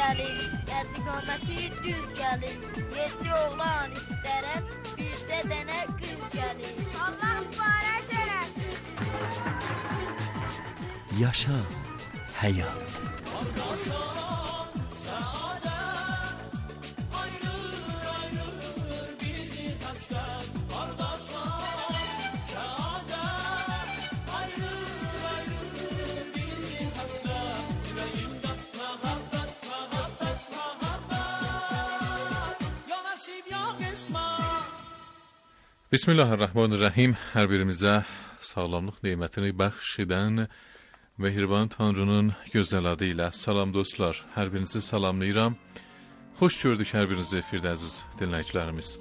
gəlin, qəddi qaməti düz gəlin. 7 oğlan istərəm, bircə dənə qız gəlin. Allah mübarək eləsin. Yaşa həyat. Bismillahirrahmanirrahim. Hər birimizə sağlamlıq nemətini bəxş edən Mehriban Tanrının gözəl adı ilə salam dostlar. Hər birinizi salamlayıram. Xoş gördük hər birinizi efirdə əziz dinləyicilərimiz.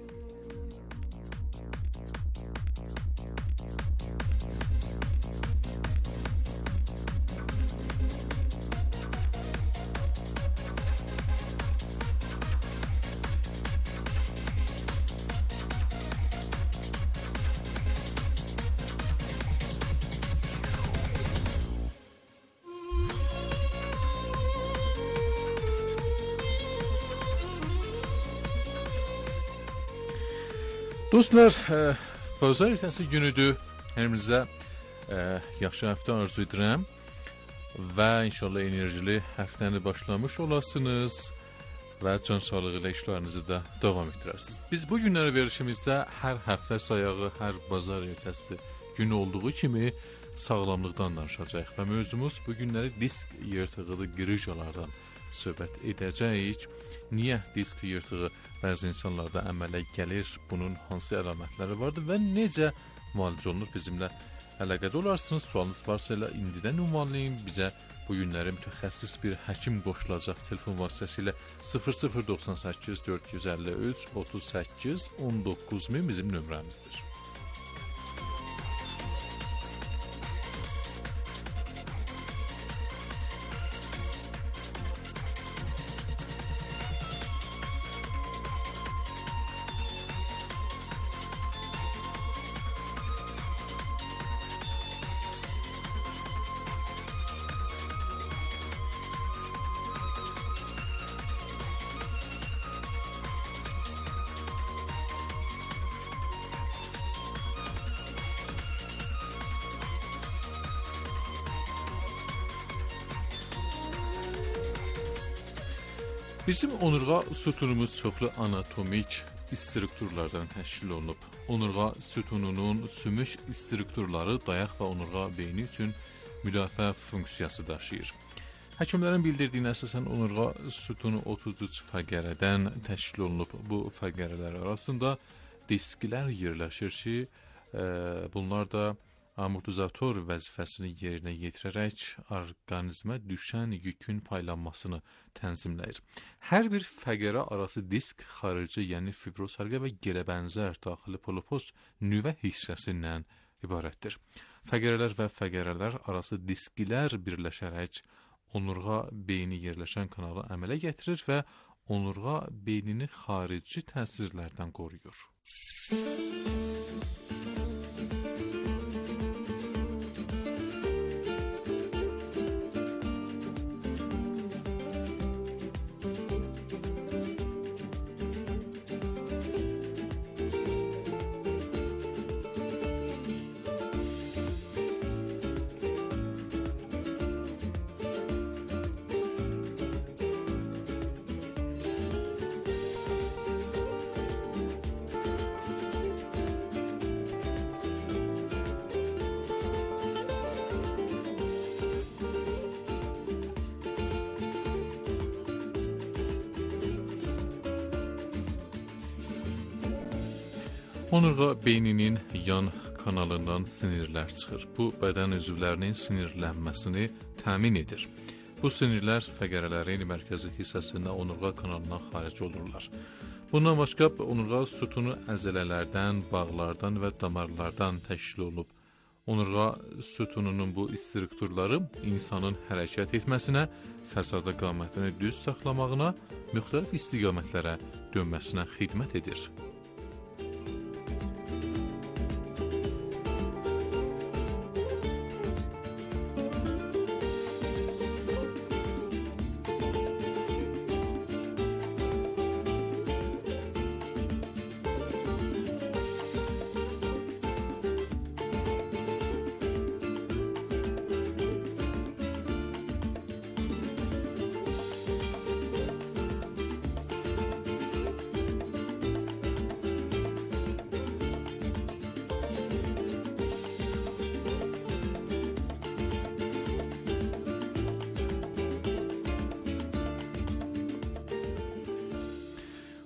Dostlar, bazar ertəsi günüdür. Hər birinizə yaxşı həftə arzu edirəm və inşallah enerjili həftəni başlamış olasınız və can sağlığı ilə işlərinizi də davam etdirərsiniz. Biz bu günləri verişimizdə hər həftə sayağı, hər bazar ertəsi günü olduğu kimi sağlamlıqdan danışacağıq və mövzumuz bu günləri disk yırtığı, qırıcılardan söhbət edəcəyik. Niyə disk yırtığı bəzi insanlarda əmələ gəlir, bunun hansı əlamətləri vardır və necə müalicə olunur, bizimlə əlaqədə olarsınız. Sualınız varsa elə indidən ünvanlayın, bizə bu günləri mütəxəssis bir həkim qoşulacaq telefon vasitəsilə 0098 453 38 19 min bizim nömrəmizdir. Bizim onurğa sütunumuz çoxlu anatomik strukturlardan təşkil olunub. Onurğa sütununun sümük strukturları dayaq və onurğa beyni üçün müdafiə funksiyası daşıyır. Həkimlərin bildirdiyinə əsasən onurğa sütunu 33 fəqərədən təşkil olunub. Bu fəqərələr arasında disklər yerləşir ki, bunlar da amortizator vəzifəsini yerinə yetirərək orqanizmə düşən yükün paylanmasını tənzimləyir. Hər bir fəqərə arası disk xarici, yəni fibroz həlqə və gelə bənzər daxili polipos nüvə hissəsindən ibarətdir. Fəqərələr və fəqərələr arası disklər birləşərək onurğa beyni yerləşən kanalı əmələ gətirir və onurğa beynini xarici təsirlərdən qoruyur. Onurğa beyninin yan kanalından sinirlər çıxır. Bu, bədən üzvlərinin sinirlənməsini təmin edir. Bu sinirlər fəqərələrin mərkəzi hissəsində onurğa kanalından xaric olurlar. Bundan başqa, onurğa sütunu əzələlərdən, bağlardan və damarlardan təşkil olunub. Onurğa sütununun bu strukturları insanın hərəkət etməsinə, fəsada qamətini düz saxlamağına, müxtəlif istiqamətlərə dönməsinə xidmət edir.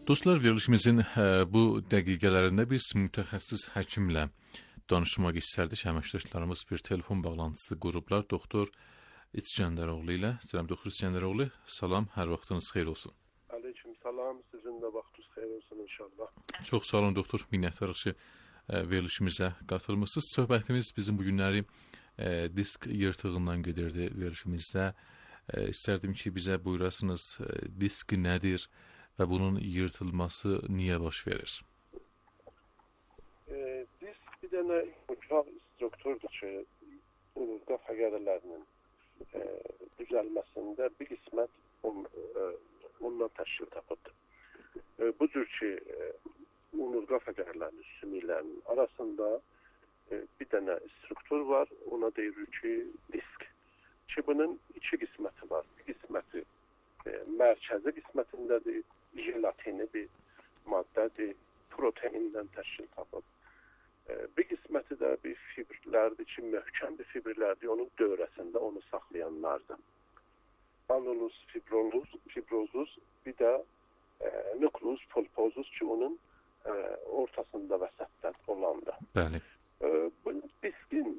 Dostlar, verilişimizin bu dəqiqələrində biz mütəxəssis həkimlə danışmaq istərdik. Əməkdaşlarımız bir telefon bağlantısı qurublar. Doktor İskəndəroğlu ilə. Salam doktor İskəndəroğlu. Salam, hər vaxtınız xeyir olsun. Aleyküm salam, sizin də vaxtınız xeyir olsun inşallah. Çox sağ olun doktor, minnətdarıq ki, verilişimizə qatılmısınız. Söhbətimiz bizim bu günləri disk yırtığından gedirdi verilişimizdə. İstərdim ki, bizə buyurasınız, disk nədir və bunun yırtılması niyə baş verir? Disk bir dənə uşaq strukturdur ki, unurqa fəqərələrinin düzəlməsində bir qismət ondan təşkil tapıbdır. Bu cür ki, unurqa fəqərələrinin, sümüklərinin arasında bir dənə struktur var, ona deyilir ki, disk. Ki, bunun iki qisməti var. Bir qisməti mərkəzi qismətindədir, jelatini bir maddədir, proteindən təşkil tapıb. Bir qisməti də bir fibrlərdir ki, möhkəm bir fibrlərdir, onun dövrəsində onu saxlayanlardır. Anulus fibrozus, bir də nukleus pulposus ki, onun ortasında vəsətdə olandır. Bəli. Bu diskin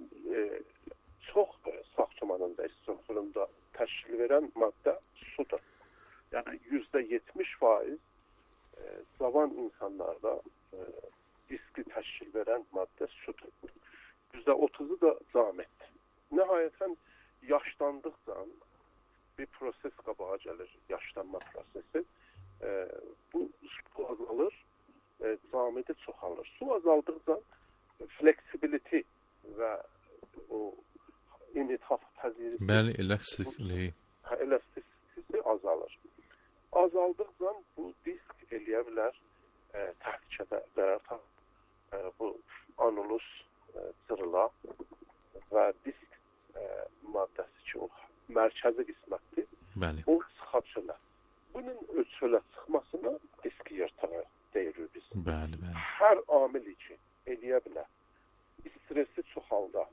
çox saxçımanında, strukturunda təşkil verən maddə sudur. Yəni %70% cavan insanlarda diski təşkil verən maddə sudur. %30'u da zametdir. Nəhayətən yaşlandıqca bir proses qabağa gəlir, yaşlanma prosesi. Bu su azalır, zameti çoxalır. Su azaldıqca flexibility və o initaf pəzirisi. Bəli, elastikliyi. Elastisisi azalır. Azaldıqca bu disk eləyə bilər təhlükədə qərar tapır. Bu anulus cırıla və disk maddəsi ki, o mərkəzi qismətdir. Bəli. O sıxa çölə. Bunun çölə çıxmasına disk yırtığı deyirik biz. Bəli, bəli. Hər amil ki, eləyə bilər. Stresi çoxalda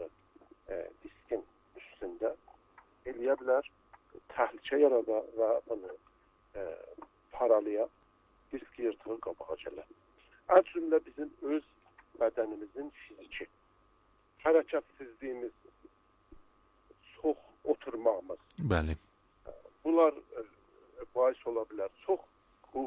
diskin üstündə eləyə bilər, təhlükə yarada və bunu paralaya disk yırtığı qabağa gələr. Ən cümlə bizim öz bədənimizin fiziki, hərəkətsizliyimiz, çox oturmağımız. Bəli. Bunlar bahis ola bilər. Çox bu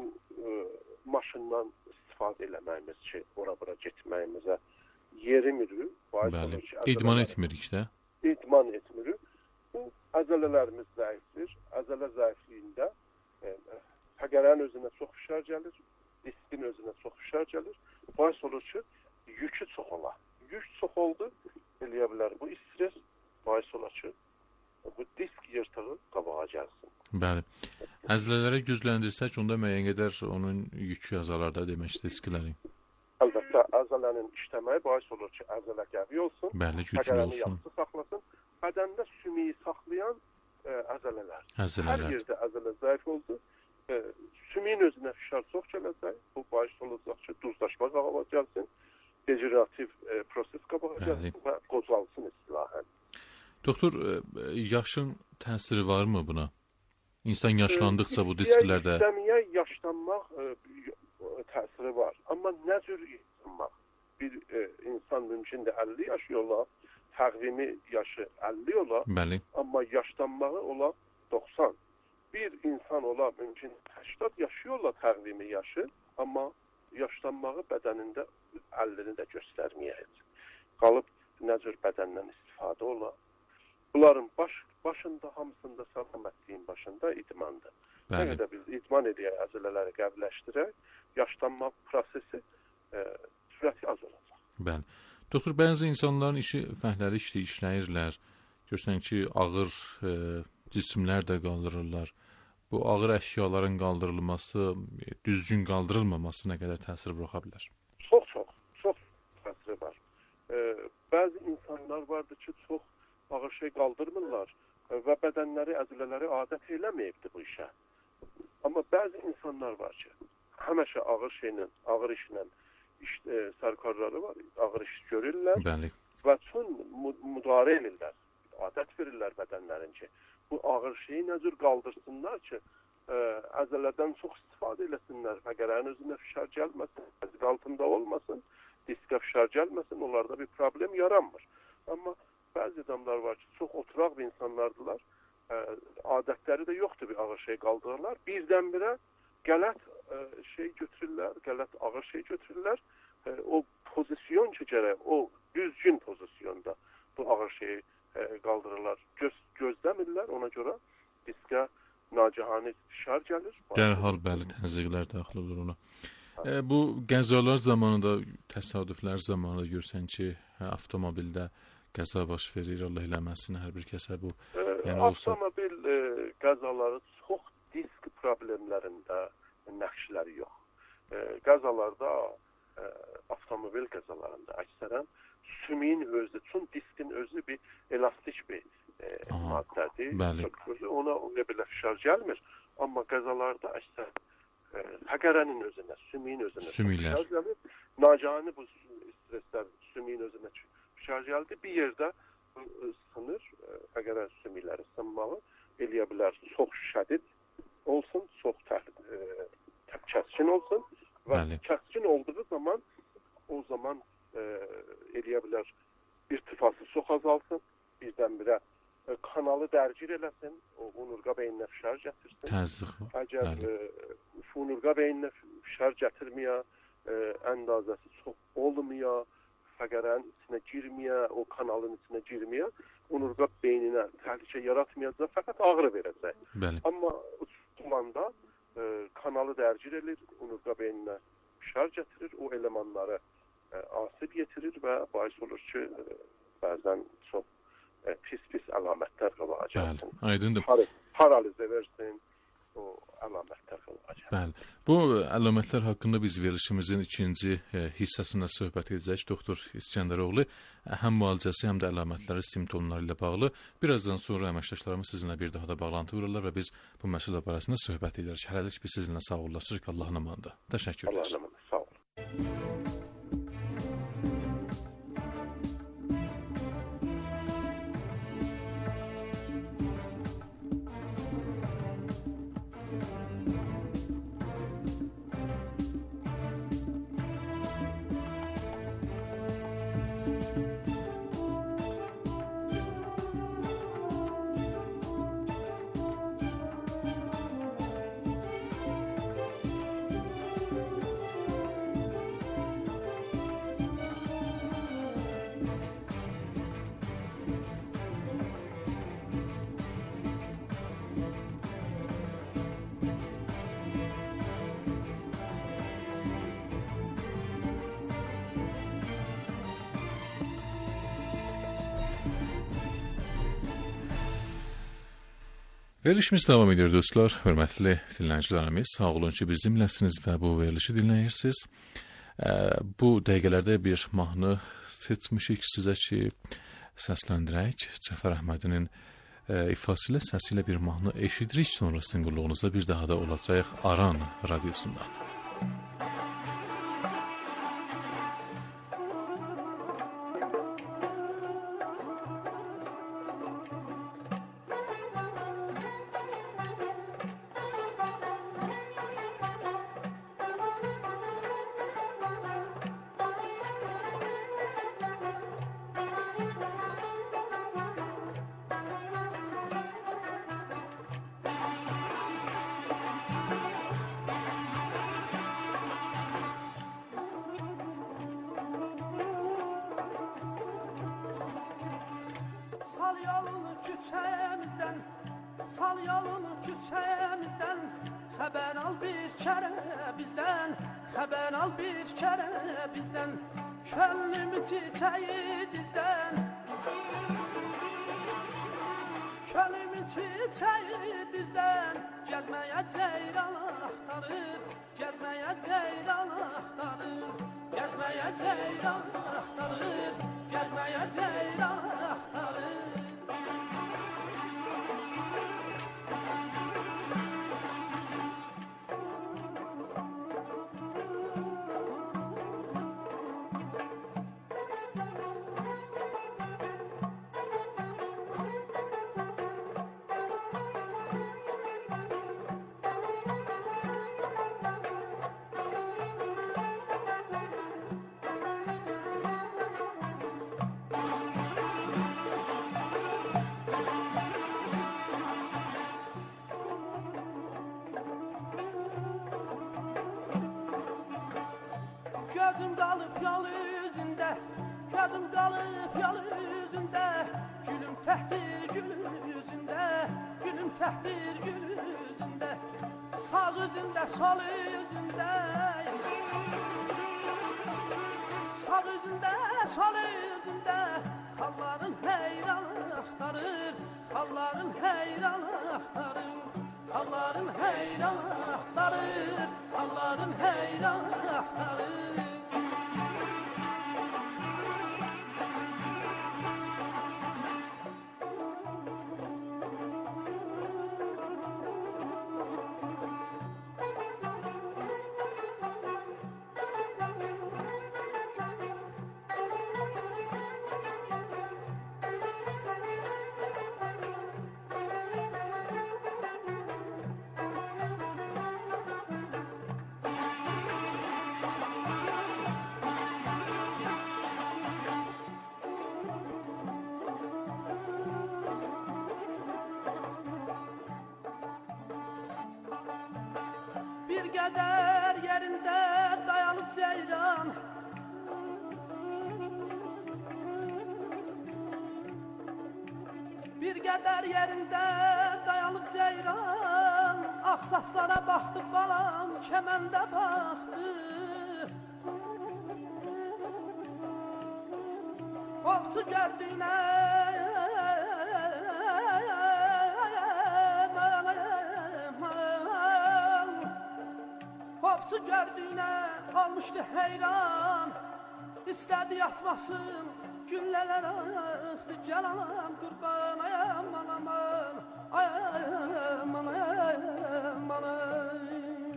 maşından istifadə eləməyimiz ki, ora-bura getməyimizə yerimirik. Bəli. İdman etmirik də. İdman etmirik. Bu əzələlərimiz zəifdir. Əzələ zəifliyində fəqərənin özünə çox fişar gəlir, diskin özünə çox fişar gəlir. Bahis olur ki, yükü çox ola. Yük çox oldu, eləyə bilər. Bu stres bahis olar ki, bu disk yırtığı qabağa gəlsin. Bəli. Əzlələrə gücləndirsək, onda müəyyən qədər onun yükü azalar da demək diskləri. Əlbəttə, əzələnin işləməyi bahis olur ki, əzələ qəvi olsun, bəli, güclü fəqərəni olsun. yaxşı saxlasın. Bədəndə sümüyü saxlayan əzələlər. Hər yerdə əzələ zəif oldu. Sümüyün özünə fişar çox gələcək. Bu bahis olacaq ki, duzlaşma qabağa gəlsin, degenerativ proses qabağa gəlsin və qocalsın istilahən. Doktor, yaşın təsiri varmı buna? İnsan yaşlandıqca bu disklərdə... İstəməyə yaşlanmaq təsiri var. Amma nə cür yaşlanmaq? Bir insan mümkündür 50 yaşı ola, təqvimi yaşı 50 ola, Bəli. amma yaşlanmağı ola 90. Bir insan ola mümkün 80 yaşı ola təqvimi yaşı, amma yaşlanmağı bədənində 50-ni də göstərməyəcək. Qalıb nə cür bədəndən istifadə ola. Bunların başında, hamısında səlamətliyin başında idmandır. Nə qədər biz idman edək, əzələləri qəbləşdirək, yaşlanma prosesi sürəti az olacaq. Bəli. Doktor, bəzi insanların işi fəhləli işləyirlər. Görürsən ki, ağır cisimlər də qaldırırlar. Bu ağır əşyaların qaldırılması, düzgün qaldırılmaması nə qədər təsir buraxa bilər? Çox təsiri var. Bəzi insanlar vardır ki, çox ağır şey qaldırmırlar və bədənləri, əzələləri adət eləməyibdir bu işə. Amma bəzi insanlar var ki, həmişə ağır işlə sərkarları var, ağır iş görürlər. Bəli. Və üçün müdarə edirlər, adət verirlər bədənlərin ki, bu ağır şeyi nə cür qaldırsınlar ki, əzələdən çox istifadə eləsinlər. Fəqərənin özünə fişar gəlməsin, disk altında olmasın, diskə fişar gəlməsin, onlarda bir problem yaranmır. Amma bəzi adamlar var ki, çox oturaq bir insanlardılar, adətləri də yoxdur, bir ağır şey qaldırırlar. Birdən-birə qələt şey götürürlər, qələt ağır şey götürürlər. O pozisyon ki, gərək, o düzgün pozisyonda bu ağır şeyi qaldırırlar. Gözləmirlər, ona görə diskə nacihani fişar gəlir. Dərhal bəli tənziqlər daxil olur ona. Bu qəzalar zamanında, təsadüflər zamanında görsən ki, avtomobildə qəza baş verir, Allah eləməsin, hər bir kəsə bu. Yəni avtomobil qəzaları çox disk problemlərində nəqşləri yox. Qəzalarda, avtomobil qəzalarında əksərən sümüyün özü, çün diskin özü bir elastik bir maddədir. Ona belə fişar gəlmir. Amma qəzalarda əksər fəqərənin özünə, sümüyün özünə fişar gəlir. Nacihani bu streslər sümüyün özünə fişar gəldi. Bir yerdə sınır, fəqərən sümükləri sınmağı eləyə bilər. Çox şədid olsun, çox kəskin olsun və kəskin olduğu zaman o zaman eləyə bilər irtifası çox azalsın, birdən-birə kanalı dərgir eləsin, o onurğa beyninə fişar gətirsin. Təzyiq. Əgər onurğa beyninə fişar gətirməyə, əndazəsi çox olmaya, fəqərənin içinə girməyə, o kanalın içinə girməyə, onurğa beyninə təhlükə yaratmayacaq, fəqət ağrı verəcək. Bəli. Amma uçulanda kanalı dərgir edir, onurğa beyninə fişar gətirir, o elemanları asib yetirir və bahis olur ki, bəzən çox pis əlamətlər qabağa gəlsin. Bəli, aydındır. Paralizə versin, o əlamətlər qabağa gəlsin. Bəli. Bu əlamətlər haqqında biz verilişimizin ikinci hissəsində söhbət edəcək. Doktor İskəndəroğlu həm müalicəsi, həm də əlamətləri, simptomları ilə bağlı. Birazdan sonra əməkdaşlarımız sizinlə bir daha da bağlantı vururlar və biz bu məsələ barəsində söhbət edərik. Hələlik biz sizinlə sağollaşırıq. Allahın amanında. Təşəkkürlər. Allahın amanında. Sağ olun. Verilişimiz davam edir dostlar. Hörmətli dinləyicilərimiz, sağ olun ki, bizimləsiniz və bu verilişi dinləyirsiniz. Bu dəqiqələrdə bir mahnı seçmişik sizə ki, səsləndirək. Cəfər Əhmədinin ifasıyla, səsi ilə bir mahnı eşidirik. Sonra sizin qulluğunuzda bir daha da olacaq Aran radiosundan. Sal yolunu küçəmizdən, xəbər al bir kərə bizdən, xəbər al bir kərə bizdən, könlümü çiçəyi dizdən, könlümü çiçəyi dizdən, gəzməyə ceyran axtarır, gəzməyə ceyran axtarır, gəzməyə ceyran axtarır, gəzməyə ceyran axtarır. gözüm qalıb yol üzündə, gözüm qalıb yol üzündə, gülüm təhdir gül üzündə, gülüm təhdir gül üzündə, sağ üzündə, sol üzündə, sağ üzündə, sol üzündə, xalların heyranı axtarır, xalların heyranı axtarır, xalların heyranı axtarır, xalların heyranı axtarır. Bir qədər yerində dayanıb ceyran, bir qədər yerində dayanıb ceyran, axsaslara baxdı balam, kəməndə baxdı. Ovçu gördüyünə Ovçu gördüyünə olmuşdu heyran, istədi yatmasın, güllələr axdı, gəl anam qurban, ay aman aman, ay aman aman ay.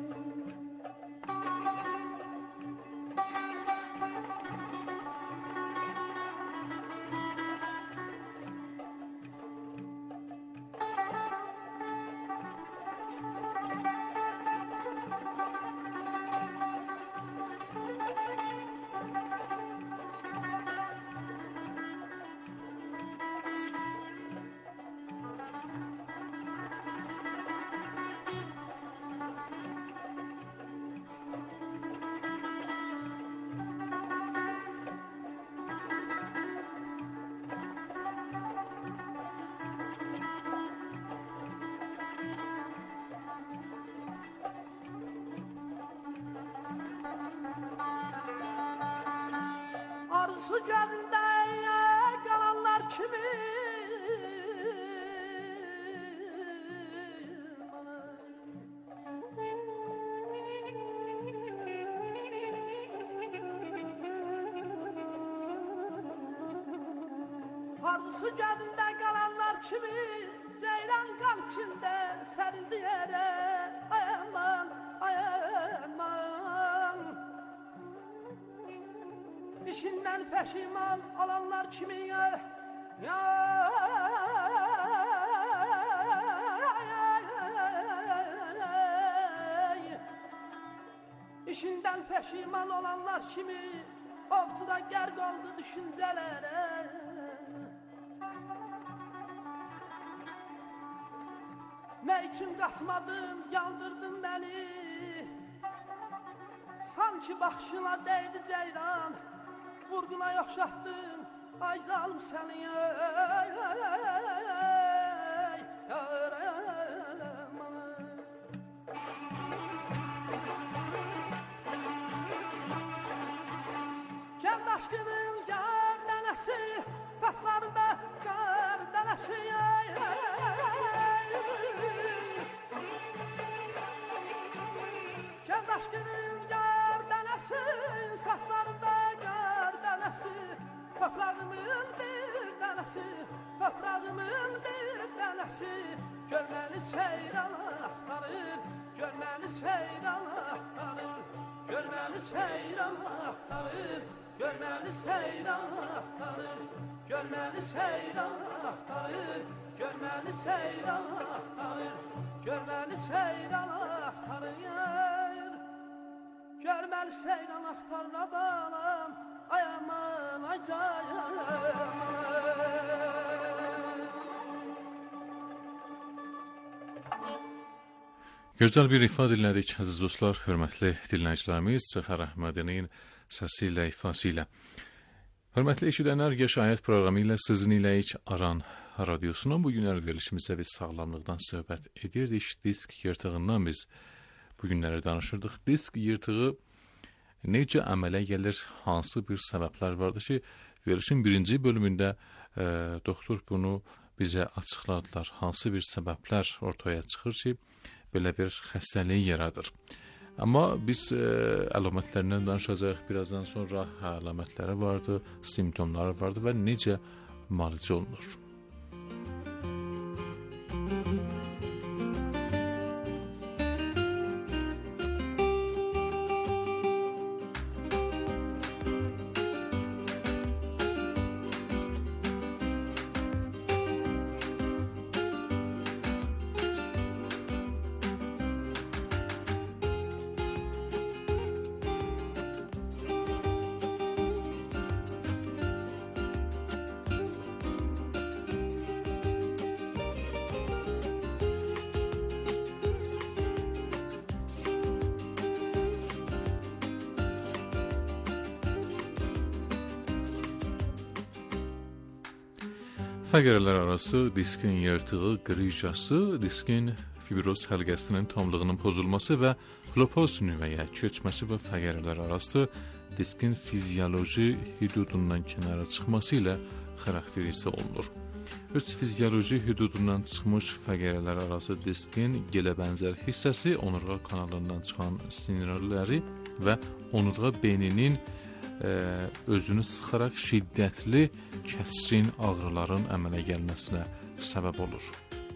Arzu gözündə qalanlar kimi Arzusu gözündə qalanlar kimi ceylan qan içində sərildi yerə, ay aman, ay aman. İşindən peşiman olanlar kimi İşindən peşiman olanlar kimi ovçuda gərq oldu düşüncələrə. Nə üçün qaçmadın, yandırdın məni, sanki baxışına dəydi ceyran, vurğuna yoxşatdın, ay zalım səni, Gəl daşqının yar dənəsi, saçlarında qar dənəsi, Gəl daşqının yar dənəsi, saçlarında qar dənəsi, toprağımın bir dənəsi, toprağımın bir dənəsi, görməni seyran axtarır, görməni seyran axtarır, görməni seyran axtarır, görməni seyran axtarır, görməni seyran axtarır, görməni seyran axtarır, görməni seyran axtarır, görməni seyran axtarır balam, ay aman, ay cayam. Gözəl bir ifa dinlədik əziz dostlar, hörmətli dinləyicilərimiz. Səfər Əhmədinin səsi ilə, ifası ilə. Hörmətli eşidənlər, Yaşayət proqramı ilə sizinləyik Aran Radiosunun. Bu günlər verilişimizdə biz sağlamlıqdan söhbət edirdik. Disk yırtığından biz bu günləri danışırdıq. Disk yırtığı necə əmələ gəlir, hansı bir səbəblər vardır ki, verilişin birinci bölümündə doktor bunu bizə açıqladılar. Hansı bir səbəblər ortaya çıxır ki, belə bir xəstəliyi yaradır. Amma biz əlamətlərindən danışacağıq. Birazdan sonra əlamətləri vardı, simptomları vardı və necə müalicə olunur. Fəqərələr arası diskin yırtığı, qrijası, diskin fibroz həlqəsinin tamlığının pozulması və klopoz nüvəyə köçməsi və fəqərələr arası diskin fizioloji hüdudundan kənara çıxması ilə xarakterizə olunur. Öz fizioloji hüdudundan çıxmış fəqərələr arası diskin gelə bənzər hissəsi onurğa kanalından çıxan sinirləri və onurğa beyninin özünü sıxaraq şiddətli kəskin ağrıların əmələ gəlməsinə səbəb olur.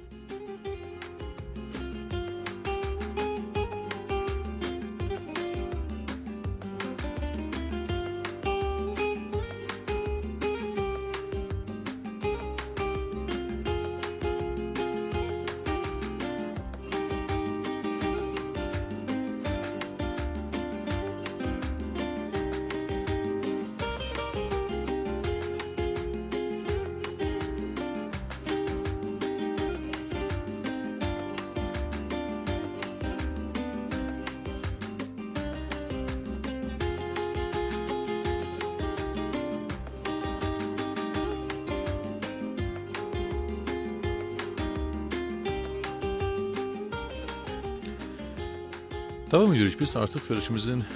Davam edirik. Biz artıq verilişimizin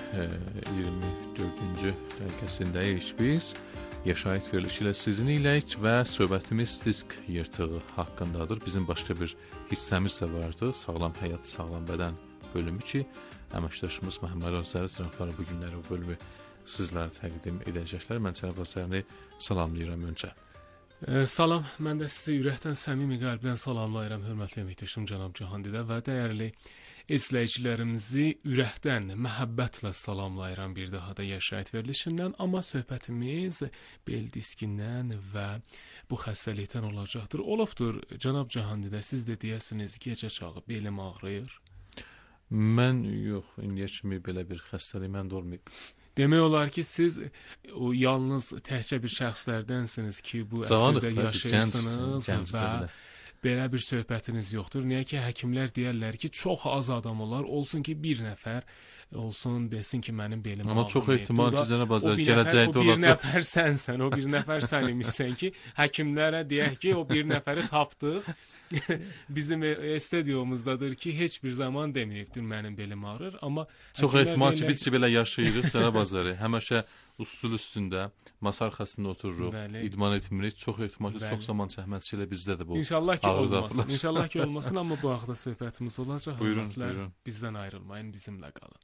24-cü dəqiqəsindəyik. Biz Yaşayət verilişi ilə sizinləyik və söhbətimiz disk yırtığı haqqındadır. Bizim başqa bir hissəmiz də vardı. Sağlam həyat, sağlam bədən bölümü ki, əməkdaşımız Məhəmməd Özəri tərəfləri bu günləri bu bölümü sizlərə təqdim edəcəklər. Mən cənab Özərini salamlayıram öncə. Salam, mən də sizi ürəkdən, səmimi qəlbdən salamlayıram, hörmətli əməkdaşım cənab Cahandidə və dəyərli izləyicilərimizi ürəkdən, məhəbbətlə salamlayıram bir daha da Yaşayət verilişindən. Amma söhbətimiz bel diskindən və bu xəstəlikdən olacaqdır. Olubdur, cənab Cahandidə, siz də deyəsiniz, gecə çağı belim ağrıyır. Mən yox, indiyə kimi belə bir xəstəlik məndə olmayıb. Demək olar ki, siz o yalnız təkcə bir şəxslərdənsiniz ki, bu əsrdə yaşayırsınız və belə bir söhbətiniz yoxdur. Niyə ki, həkimlər deyərlər ki, çox az adam olar, olsun ki, bir nəfər olsun, desin ki, mənim belim ağrıyır. Amma çox ehtimal ki, cənab Azər, gələcəkdə olacaq. O bir nəfər sənsən, o bir nəfər sən imişsən ki, həkimlərə deyək ki, o bir nəfəri tapdıq. Bizim stadiyomuzdadır ki, heç bir zaman deməyibdir mənim belim ağrır. Amma çox ehtimal ki, biz belə yaşayırıq, cənab Azəri. Həmişə usul üstündə, masa arxasında otururuq, idman etmirik. Çox ehtimal ki, çox zaman zəhmətçi ilə bizdə də bu. İnşallah ki, olmasın. İnşallah ki, olmasın, amma bu haqda söhbətimiz olacaq. Buyurun, buyurun. Bizdən ayrılmayın, bizimlə qalın.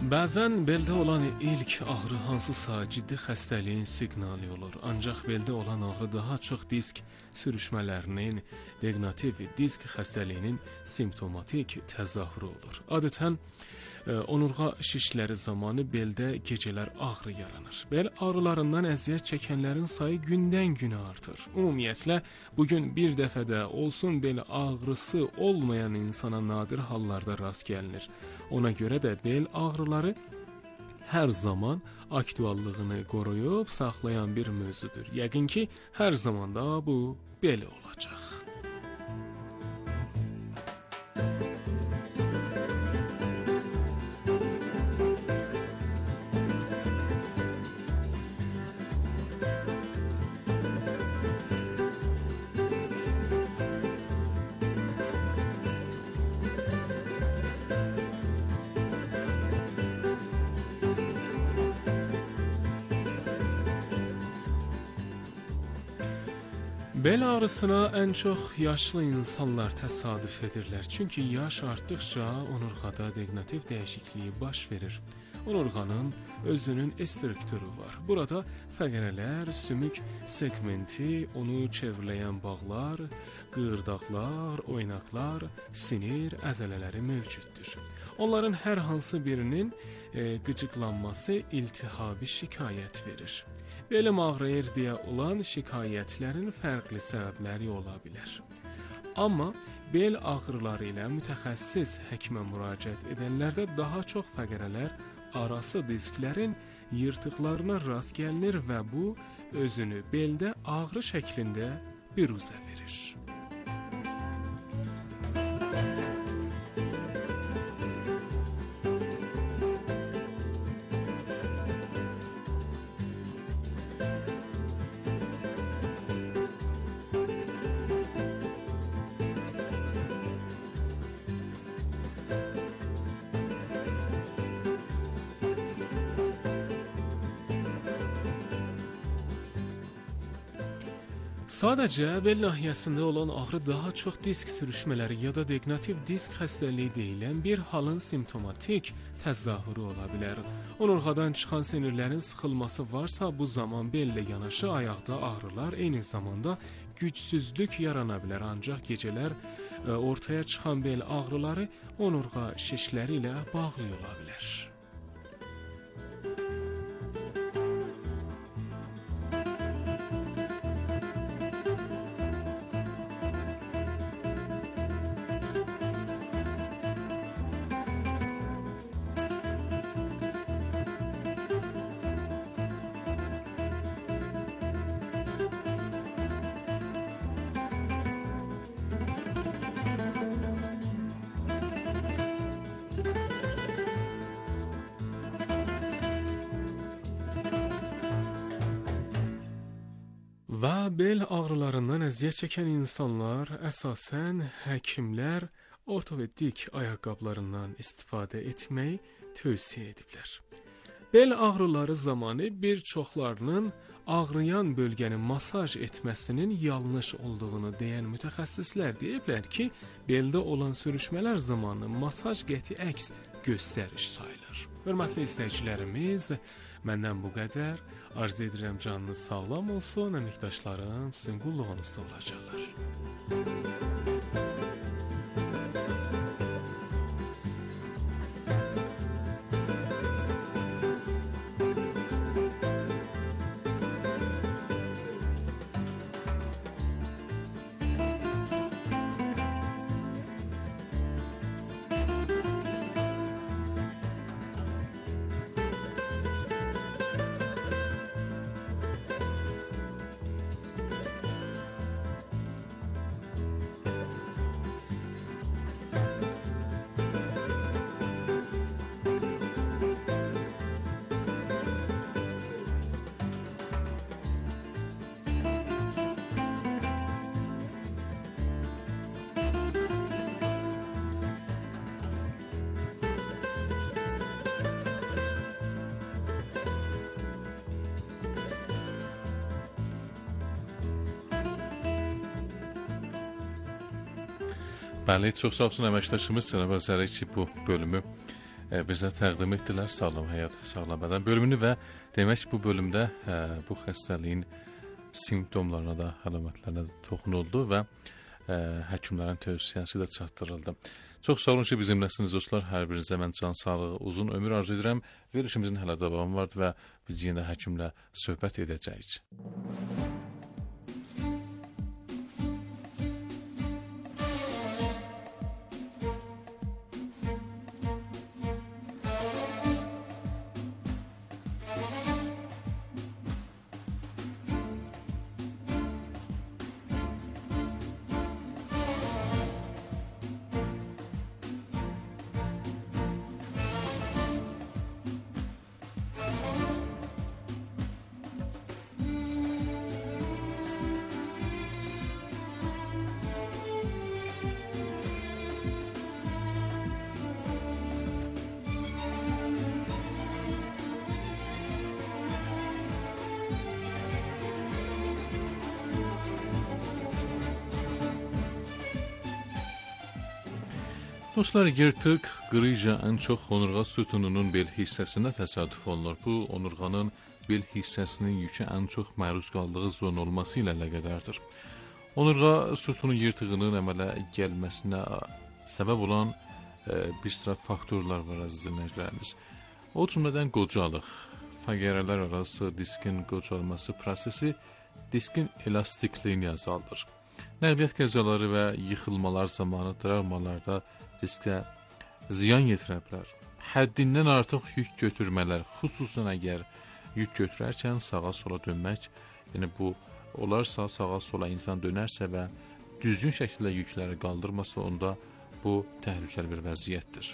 Bəzən beldə olan ilk ağrı hansısa ciddi xəstəliyin siqnalı olur. Ancaq beldə olan ağrı daha çox disk sürüşmələrinin, degenerativ disk xəstəliyinin simptomatik təzahürü olur. Adətən onurğa şişləri zamanı beldə gecələr ağrı yaranır. Bel ağrılarından əziyyət çəkənlərin sayı gündən-günə artır. Ümumiyyətlə, bugün bir dəfədə olsun bel ağrısı olmayan insana nadir hallarda rast gəlinir. Ona görə də bel ağrıları hər zaman aktuallığını qoruyub saxlayan bir mövzudur. Yəqin ki, hər zaman da bu belə olacaq. Bel ağrısına ən çox yaşlı insanlar təsadüf edirlər. Çünki yaş artdıqca onurğada degenerativ dəyişikliyi baş verir. Onurğanın özünün strukturu var. Burada fəqərələr, sümük segmenti, onu çevrələyən bağlar, qığırdaqlar, oynaqlar, sinir, əzələləri mövcuddur. Onların hər hansı birinin qıcıqlanması iltihabi şikayət verir. Belim ağrıyır deyə olan şikayətlərin fərqli səbəbləri ola bilər. Amma bel ağrıları ilə mütəxəssis həkimə müraciət edənlərdə daha çox fəqərələr arası disklərin yırtıqlarına rast gəlinir və bu özünü beldə ağrı şəklində biruzə verir. Sadəcə bel nahiyəsində olan ağrı daha çox disk sürüşmələri ya da degenerativ disk xəstəliyi deyilən bir halın simptomatik təzahürü ola bilər. Onurğadan çıxan sinirlərin sıxılması varsa, bu zaman bellə yanaşı ayaqda ağrılar, eyni zamanda gücsüzlük yarana bilər. Ancaq gecələr ortaya çıxan bel ağrıları onurğa şişləri ilə bağlı ola bilər. Və bel ağrılarından əziyyət çəkən insanlar əsasən həkimlər ortopedik ayaqqabılarından istifadə etməyi tövsiyə ediblər. Bel ağrıları zamanı bir çoxlarının ağrıyan bölgəni masaj etməsinin yanlış olduğunu deyən mütəxəssislər deyiblər ki, beldə olan sürüşmələr zamanı masaj qəti əks göstəriş sayılır. Hörmətli izləyicilərimiz, məndən bu qədər. Arzu edirəm canınız sağlam olsun, əməkdaşlarım sizin qulluğunuzda olacaqlar. Bəli, çox sağ olsun əməkdaşımız Sənəb Azəri ki, bu bölümü bizə təqdim etdilər Sağlam Həyat, Sağlam Bədən bölümünü və demək bu bölümdə bu xəstəliyin simptomlarına da, əlamətlərinə də toxunuldu və həkimlərin tövsiyəsi də çatdırıldı. Çox sağ olun ki, bizimləsiniz dostlar. Hər birinizə mən can sağlığı, uzun ömür arzu edirəm. Verilişimizin hələ davamı vardı və biz yenə həkimlə söhbət edəcəyik. Dostlar, yırtıq, qrıja ən çox onurğa sütununun bel hissəsinə təsadüf olunur. Bu, onurğanın bel hissəsinin yükə ən çox məruz qaldığı zon olması ilə əlaqədardır. Onurğa sütunu yırtığının əmələ gəlməsinə səbəb olan bir sıra faktorlar var, əziz dinləyicilərimiz. O cümlədən qocalıq, fəqərələr arası diskin qocalması prosesi diskin elastikliyini azaldır. Nəqliyyat qəzaları və yıxılmalar zamanı travmalarda diskə ziyan yetirə bilər. Həddindən artıq yük götürmələr, xüsusən əgər yük götürərkən sağa-sola dönmək, yəni bu olarsa sağa-sola insan dönərsə və düzgün şəkildə yükləri qaldırmasa, onda bu təhlükəli bir vəziyyətdir.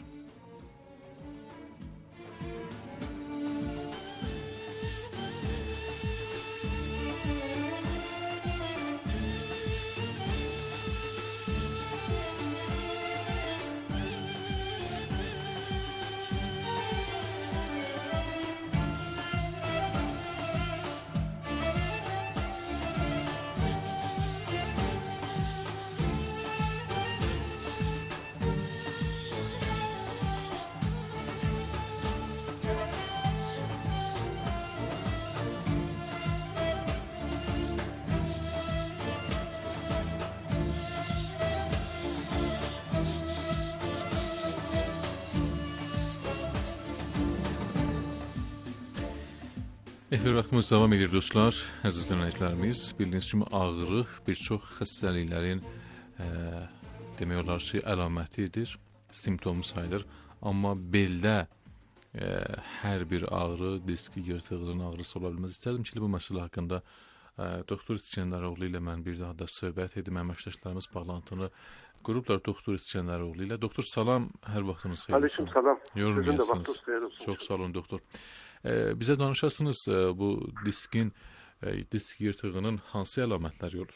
Efir vaxtımız davam edir dostlar, əziz dinləyicilərimiz. Bildiyiniz kimi ağrı bir çox xəstəliklərin demək olar ki, əlamətidir, simptomu sayılır. Amma beldə hər bir ağrı, disk yırtığının ağrısı ola bilməz. İstərdim ki, bu məsələ haqqında Doktor İskəndəroğlu ilə mən bir daha da söhbət edim. Əməkdaşlarımız bağlantını qurublar Doktor İskəndəroğlu ilə. Doktor, salam, hər vaxtınız xeyir olsun. Aleyküm salam. Yorulmayasınız. Çox sağ olun, doktor. Bizə danışasınız, bu disk yırtığının hansı əlamətləri olur?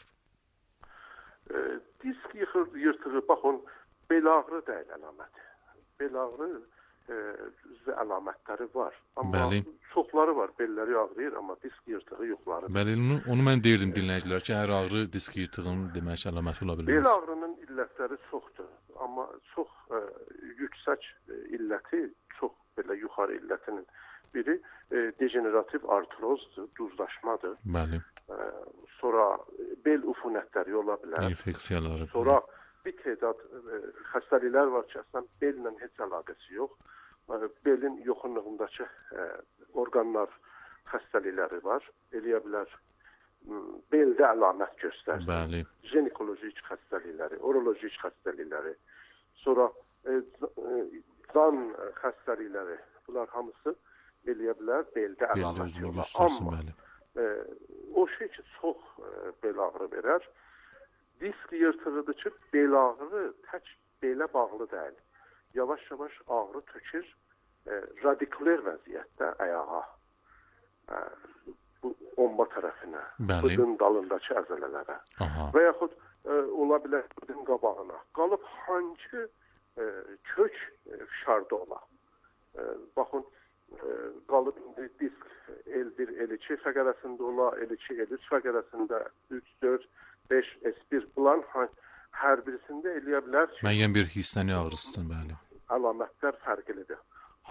Disk yırtığı, baxın, bel ağrı deyil əlaməti. Bel ağrı əlamətləri var. Amma bəli, çoxları var, belləri ağrıyır, amma disk yırtığı yoxları. Bəli, onu mən deyirdim dinləyicilər ki, hər ağrı disk yırtığının demək əlaməti ola bilməz. Bel ağrının illətləri çoxdur, amma çox yüksək illəti, çox belə yuxarı illətinin biri dejenerativ artrozdur, duzlaşmadır. Bəli. Sonra bel ufunətləri ola bilər. İnfeksiyaları. Sonra bir tədad xəstəliklər var ki, əslən bellə heç əlaqəsi yox. Belin yoxunluğundakı orqanlar xəstəlikləri var. Eləyə bilər beldə əlamət göstərsin. Bəli. Ginekolojik xəstəlikləri, urolojik xəstəlikləri, sonra qan xəstəlikləri, bunlar hamısı eləyə bilər beldə əlamət yoxlar. Amma o şey ki, çox bel ağrı verər. Disk yırtığıdır ki, bel ağrı tək belə bağlı deyil. Yavaş-yavaş ağrı tökür radikuler vəziyyətdə ayağa, bu omba tərəfinə, bıdın dalındakı əzələlərə və yaxud ola bilər bıdın qabağına qalıb hangi kök fişarda ola. Baxın, qalıb disk L1, L2 fəqərəsində ola, L2, L3 fəqərəsində 3, 4, 5, S1 bunların hər birisində eləyə bilər ki, müəyyən bir hissəni ağrısın, bəli. Əlamətlər fərqlidir.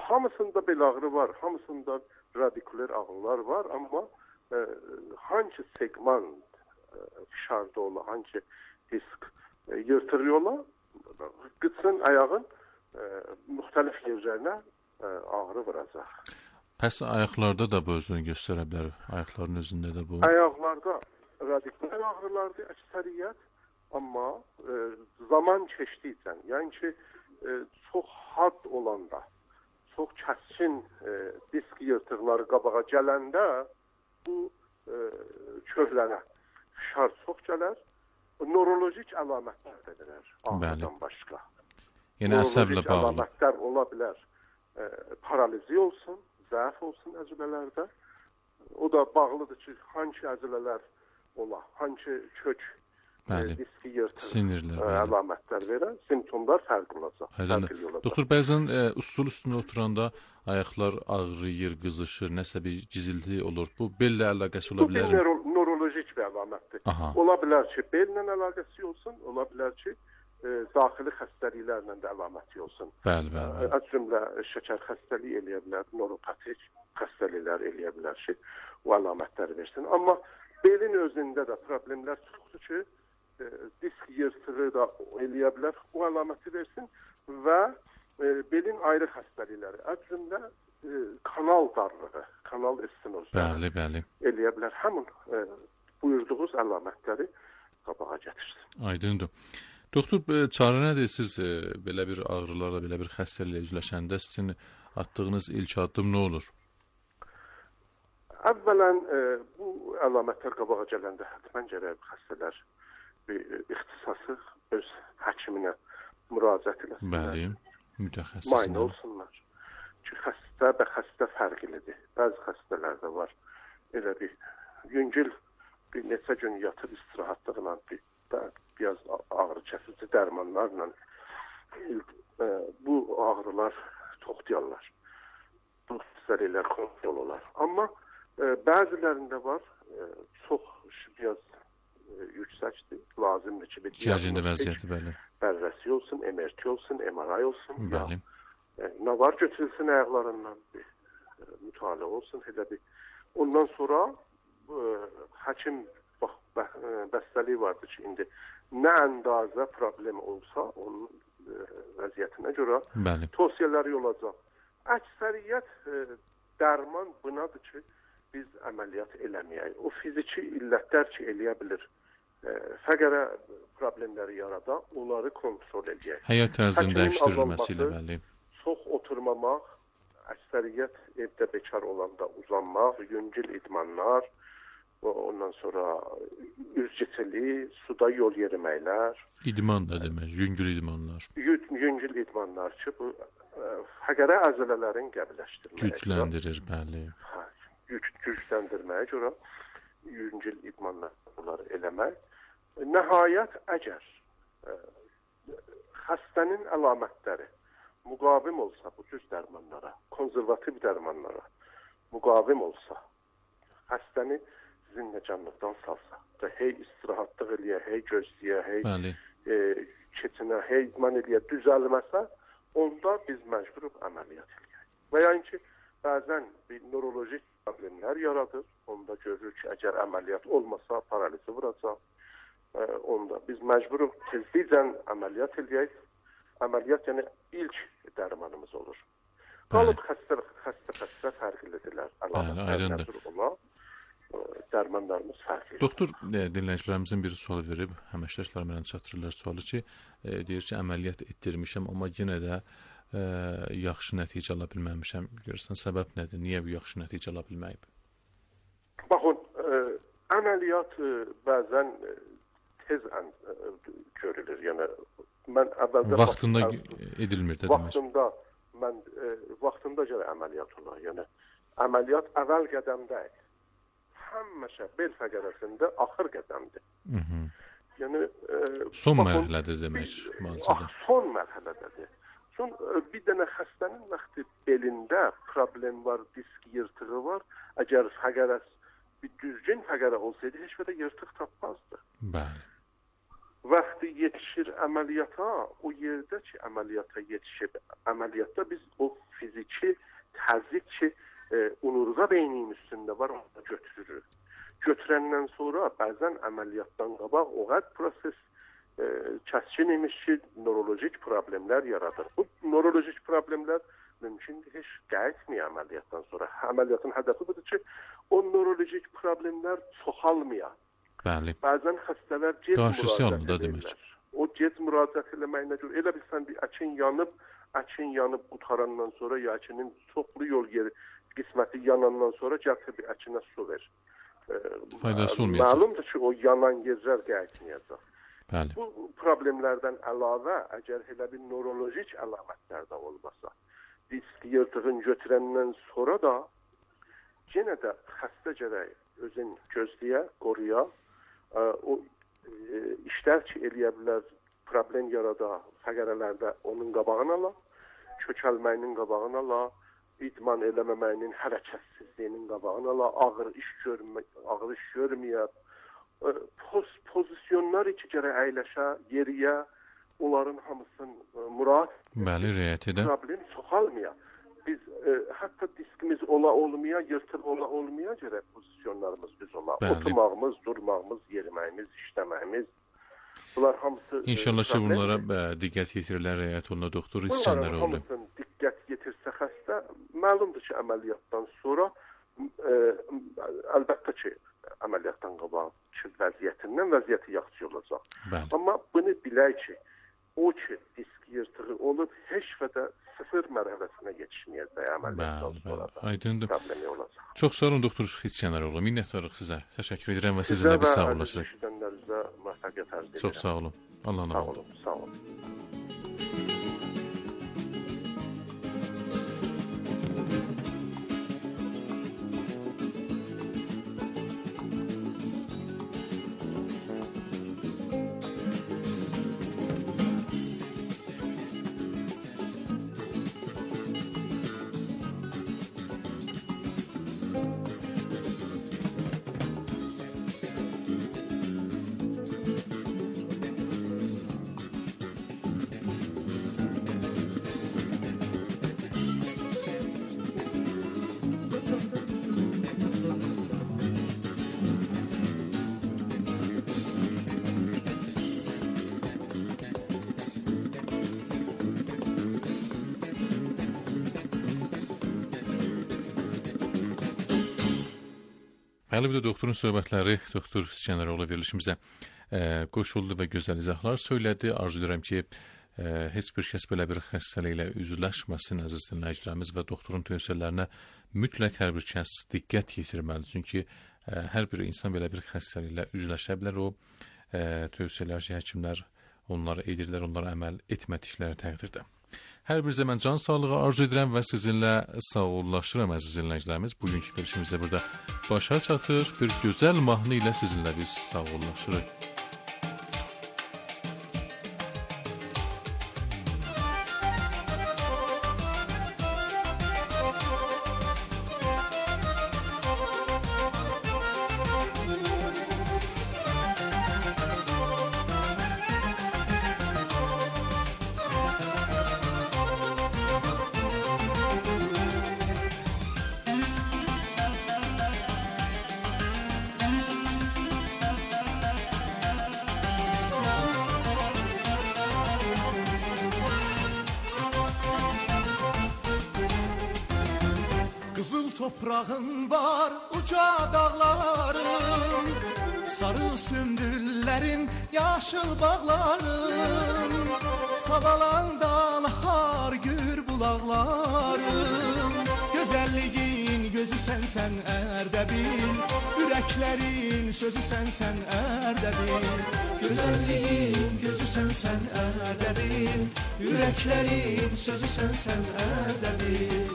hamısında belə ağrı var, hamısında radikular ağrılar var, amma hangi segment fişarda ola, hangi disk yırtırıyorlar, gitsin ayağın müxtəlif yerlərinə ağrı vuracaq. Pəs ayaqlarda da bu özünü göstərə bilər. Ayaqların özündə də bu. Ayaqlarda radikular ağrılardır əksəriyyət, amma zaman keçdikcə, yəni ki, çox had olanda, çox kəskin disk yırtıqları qabağa gələndə bu köhlənə fişar çox gələr. Neurolojik əlamətlər dedilər ağrıdan başqa. Yəni əsəblə bağlı. Əlamətlər ola bilər. Paralizi olsun, zəif olsun əzülələrdə. O da bağlıdır ki, hangi əzülələr ola, hangi kök diski yırtıq əlamətlər verən, simptomlar fərqli olacaq. Doktor, bəzən usul üstündə oturanda ayaqlar ağrıyır, qızışır, nəsə bir gizilti olur. Bu bellə əlaqəsi ola bilər? Bu bir neurolojik bir əlamətdir. Ola bilər ki, bellə əlaqəsi olsun, ola bilər ki, daxili xəstəliklərlə də əlaməti olsun. Bəli, bəli. Az cümlə şəkər xəstəliyi eləyə bilər, neuropatik xəstəliklər eləyə bilər ki, o əlamətləri versin. Amma belin özündə də problemlər çoxdur ki, disk yırtığı da eləyə bilər, o əlaməti versin və belin ayrı xəstəlikləri, az cümlə kanal darlığı, kanal estenozları eləyə bilər. Həmin buyurduğunuz əlamətləri qabağa gətirsin. Aydındır. Doktor, çarə nədir siz belə bir ağrılarla, belə bir xəstəliklə üzləşəndə sizin atdığınız ilk addım nə olur? Əvvələn bu əlamətlər qabağa gələndə həttəmən gərək xəstələr bir ixtisası öz həkiminə müraciət eləsinlər. Bəli, mütəxəssisinə. Müayinə olsunlar. Ki, xəstə və xəstə fərqlidir. Bəzi xəstələrdə var. Elə bir yüngül bir neçə gün yatıb istirahatlıqla biraz ağrı kəsici dərmanlarla bu ağrılar toxtayarlar. Bu xəstəliklər kontrol olar. Amma bəzilərində var, çox biraz yüksəkdir, lazımdır ki, bir vəziyyəti, bərrəsi olsun, MRT olsun, MRI olsun. Bəli. Nə var götürülsün ayaqlarından bir mütaliə olsun, elə bir. Ondan sonra həkim bəstəliyi vardır ki, indi nə əndazə problem olsa, onun vəziyyətinə görə tövsiyələri olacaq. Əksəriyyət dərman bunadır ki, biz əməliyyat eləməyək. O fiziki illətlər ki, eləyə bilir. Fəqərə problemləri yarada, onları kontrol edək. Həyat tərzinin dəyişdirilməsi ilə bəli. Çox oturmamaq, əksəriyyət evdə bekar olanda uzanmaq, yüngül idmanlar, ondan sonra üzgüçilik, suda yol yeriməklər. İdman da demək, yüngül idmanlar. Yüngül idmanlar ki, bu fəqərə əzələlərin qəbləşdirməyə gücləndirir, bəli. Gücləndirməyə görə yüngül idmanları eləmək. Nəhayət, əgər xəstənin əlamətləri müqavim olsa bu cür dərmanlara, konservativ dərmanlara müqavim olsa, xəstəni zinləcanlıqdan salsa və hey istirahatlıq eləyə, hey gözləyə, hey keçinə, hey idman eləyə düzəlməsə, onda biz məcburuq əməliyyat eləyək. Və yəni ki, bəzən bir neurolojik problemlər yaradır. Onda görürük ki, əgər əməliyyat olmasa paralizi vuracaq. Onda biz məcburuq tezliklə əməliyyat eləyək. Əməliyyat yəni ilk dərmanımız olur. Qalıb xəstə fərqlidirlər. Əlamətlər olar. Dərmanlarımız fərqlidir. Doktor, dinləyicilərimizin bir sual verib, həməkdaşlar mənə çatdırırlar sualı ki, deyir ki, əməliyyat etdirmişəm, amma yenə də yaxşı nəticə ala bilməmişəm. Görürsən, səbəb nədir? Niyə bu yaxşı nəticə ala bilməyib? Baxın, əməliyyat bəzən tez görülür. Yəni, mən əvvəldə... Vaxtında edilmir də demək. Vaxtında görə əməliyyat olar. Yəni, əməliyyat əvvəl qədəmdəyik. Həmişə bel fəqərəsində axır qədəmdir. Yəni, son mərhələdir demək. Son mərhələdədir. Bir dənə xəstənin vaxtı belində problem var, disk yırtığı var. Əgər fəqərəs bir düzgün fəqərə olsaydı, heç bir də yırtıq tapmazdı. Bəli. vaxtı yetişir əməliyyata, o yerdə ki, əməliyyata yetişib, əməliyyatda biz o fiziki təzyiq ki, onurğa beyninin üstündə var, onu götürürük. Götürəndən sonra bəzən əməliyyatdan qabaq o qədər proses kəskin imiş ki, neurolojik problemlər yaradır. Bu neurolojik problemlər mümkündür heç qayıtmıyor əməliyyatdan sonra. Əməliyyatın hədəfi budur ki, o neurolojik problemlər çoxalmaya. Bəli. Bəzən xəstələr gec müraciət edirlər. O gec müraciət eləməyinə görə elə bilsən bir əkin yanıb qutarandan sonra ya əkinin çoxlu yol yeri qisməti yanandan sonra gətir bir əkinə su ver. Faydası olmayacaq. Məlumdur ki, o yanan yerlər qayıtmayacaq. Bəli. Bu problemlərdən əlavə, əgər elə bir neurolojik əlamətlər də olmasa, disk yırtığın götürəndən sonra da yenə də xəstə gərək özün gözləyə, qoruya, o işlər ki, eləyə bilər, problem yarada, fəqərələrdə onun qabağını ala, kökəlməyinin qabağını ala, idman eləməməyinin hərəkətsizliyinin qabağını ala, ağır iş görməyə, pozisyonlar ki, gərək əyləşə, yeriyə, onların hamısını murad, riayət edə. Problem çoxalmaya. Biz hətta diskimiz olmaya, yırtıq olmaya görə pozisyonlarımız biz ola. Oturmağımız, durmağımız, yeriməyimiz, işləməyimiz. Bunlar hamısı... İnşallah ki, bunlara diqqət yetirirlər, riayət oluna doktor içənlər olur. Bunların hamısını diqqət yetirsə xəstə, məlumdur ki, əməliyyatdan sonra, əlbəttə ki, əməliyyatdan qabaq vəziyyəti yaxşı olacaq. Bəli. Amma bunu bilək ki, o ki, disk yırtığı olub, heç vədə sıfır mərhələsinə yetişməyəcək əməliyyatdan sonra da aydındır. Problemi olacaq. Çox sağ olun, doktor İskəndəroğlu. Minnətdarıq sizə. Təşəkkür edirəm və sizinlə bir sağollaşırıq. Sizə və əziz işləyənlərinizə müvəffəqiyyət arz edirəm. Çox sağ olun. Allah'ın sağ olun. Sağ olun. Hələ bir də doktorun söhbətləri, doktor İskəndəroğlu verilişimizə qoşuldu və gözəl izahlar söylədi. Arzu edirəm ki, heç bir kəs belə bir xəstəliklə üzləşməsin əziz dinləyicilərimiz və doktorun tövsiyələrinə mütləq hər bir kəs diqqət yetirməlidir. Çünki hər bir insan belə bir xəstəliklə üzləşə bilər. O tövsiyələr ki, həkimlər onlara edirlər, onlara əməl etmədikləri təqdirdə. Hər bir zaman can sağlığı arzu edirəm və sizinlə sağollaşıram əziz dinləyicilərimiz. Bugünkü verilişimizdə burada başa çatır. Bir gözəl mahnı ilə sizinlə biz sağollaşırıq. Toprağın var uca dağların, sarı sümbüllerin yaşıl bağların, savalandan har gür bulaqların, güzelliğin gözü sensen Erdebil, yüreklerin sözü sensen Erdebil. Güzelliğin gözü sensen Erdebil, yüreklerin sözü sensen Erdebil.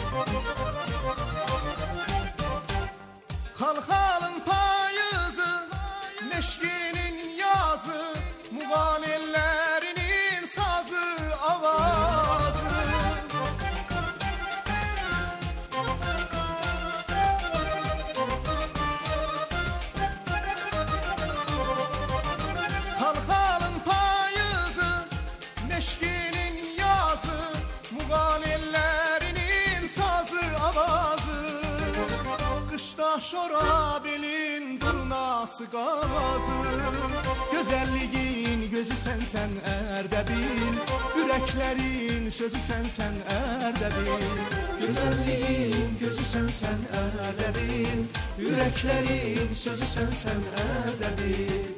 Kalkalın payızı, meşkinin yazı, muğan ellerinin sazı, avazı. Kalkalın meşkinin yazı, muğan ellerinin sazı avazı. Kışta şora belin durnası gazı, güzelliğin gözü sensen Erdebil, yüreklerin sözü sensen Erdebil. Güzelliğin gözü sensen Erdebil, yüreklerin sözü sensen Erdebil.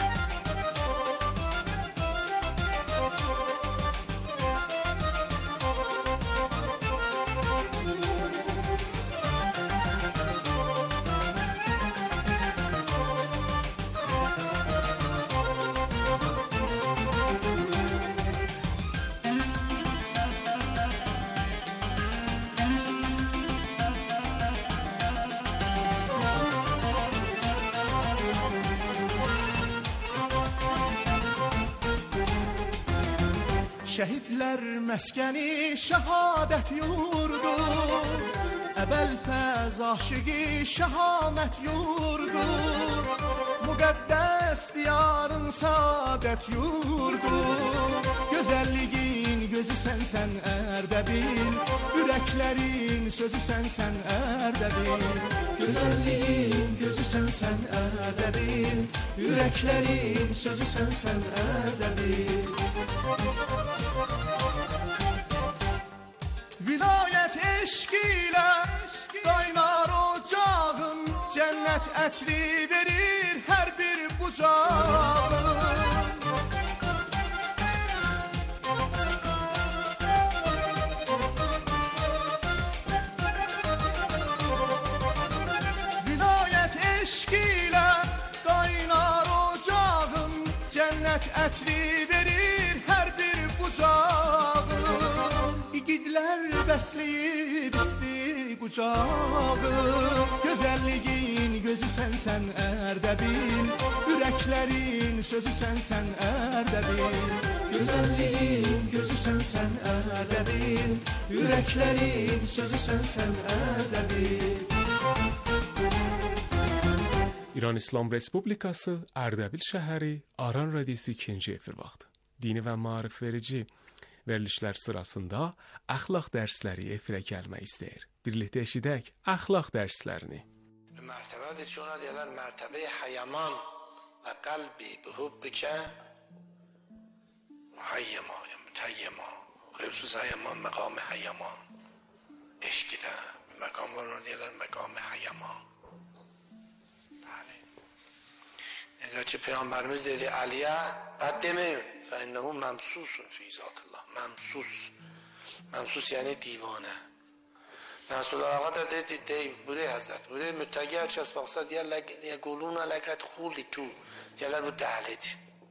Şehitler meskeni şehadet yurdu, ebel fez aşığı şehamet yurdu. Mukaddes diyarın saadet yurdu, güzelliğin gözü sensen Erdebil, yüreklerin sözü sensen Erdebil. Güzelliğin gözü sensen Erdebil, yüreklerin sözü sensen Erdebil. Vilayet eşkiyle kaynar ocağın, cennet etri verir her bir bucağın. Vilayet eşkiyle kaynar ocağın, cennet etri verir her bir bucağın. İgidler besleyip isti kucağı, güzelliğin gözü sensen Erdebil, yüreklerin sözü sensen Erdebil. Güzelliğin gözü sensen Erdebil, yüreklerin sözü sensen Erdebil. İran İslam Respublikası, Erdebil şəhəri, Aran Radiosu 2-ci efir vaxtı. Dini və maarif verici verilişlər sırasında əxlaq dərsləri efirə gəlmək istəyir. Birlikdə eşidək əxlaq dərslərini. Mərtəbədir ki, ona deyirlər mərtəbə-i həyaman və qəlbi bihubbikə mühəyyəma, mütəyyəma. Xüsus həyaman, məqam-ı həyaman. Eşqidə məqam var, ona deyirlər məqam-ı həyaman. Bəli. Necə ki, Peyğəmbərimiz dedi, Əliyə, bəd deməyin. فإنه ممسوس في ذات الله. ممسوس یعنی دیوانه. رسول الله dedi buraya Hazret, buraya müttegi herkes baksa diyorlar yaquluna laqad khulitu. Diyorlar bu dəlidi.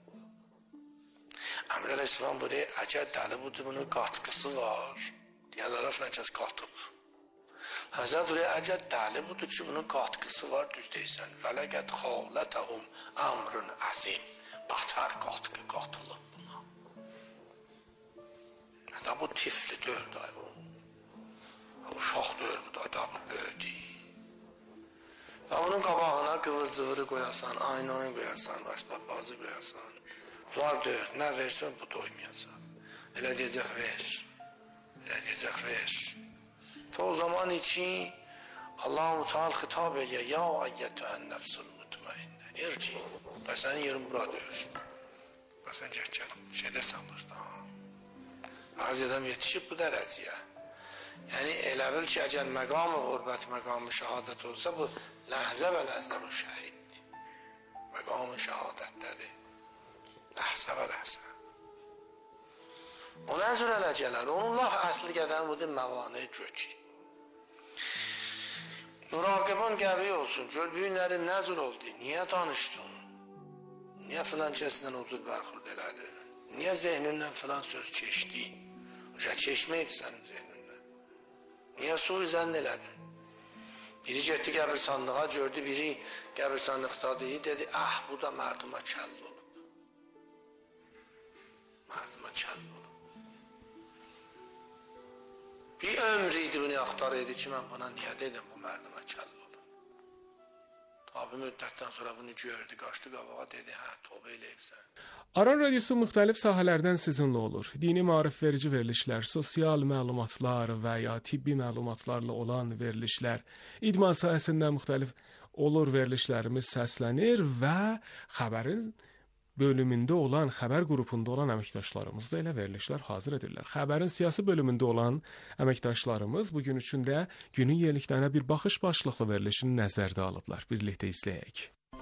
Əmr Əleyhisselam buraya acayip dəli budur, bunun katkısı var. Diyorlar herkes katıb. Hazret buraya acayip dəli budur ki bunun katkısı var, düz deyirsən. Və laqad khalatahum amrun azim. Batar qatılıb buna. Da bu tifli deyil da o. Uşaq deyil bu da bu böyüdü. Və onun qabağına qıvır-cıvırı qoyasan, aynayı qoyasan, əsbab-bazı qoyasan. Bunlar deyil, nə versin bu doymayacaq. Elə deyəcək ver. Elə deyəcək ver. Ta o zaman için Allah-u Teala xitab edir. Ya ayyətühən nəfsul mutmainnə. İrci. Və sənin yerin bura deyir. Və sən gəl, şeydəsən burada. Az adam yetişib bu dərəcəyə. Yəni elə bil ki, əgər məqam-ı qurbət, məqam-ı şəhadət olsa, bu ləhzə və ləhzə bu şəhiddir. Məqam-ı şəhadətdədir. Ləhzə və ləhzə. O nə cür elə gələr? Onun laf əsli qədəmi budur, məvani göki. Müraqibon qəvi olsun, gör bu günləri nə cür oldu? Niyə danışdın? Niyə filan kəsindən o cür bərxurd elədi? Niyə zehnindən filan söz keçdi? Keçməydi sənin zehnindən. Niyə suyu zənn elədin? Biri getdi qəbirsanlığa, gördü, biri qəbirsanlıqdadır, dedi, bu da mərduma kəll olub. Mərduma kəll olub. Bir ömr idi bunu axtar idi ki, mən buna niyə dedim, bu mərduma kəll olub. Abi müddətdən sonra bunu gördü, qaçdı qabağa, dedi, hə, tövbə eləyibsən. Aran Radiosu müxtəlif sahələrdən sizinlə olur. Dini maarifverici verilişlər, sosial məlumatlar və ya tibbi məlumatlarla olan verilişlər, idman sahəsində müxtəlif olur verilişlərimiz səslənir və xəbərin bölümündə olan, xəbər qrupunda olan əməkdaşlarımız da elə verilişlər hazır edirlər. Xəbərin siyasi bölümündə olan əməkdaşlarımız bugün üçün də günün yeniliklərinə bir baxış başlıqlı verilişini nəzərdə alıblar. Birlikdə izləyək.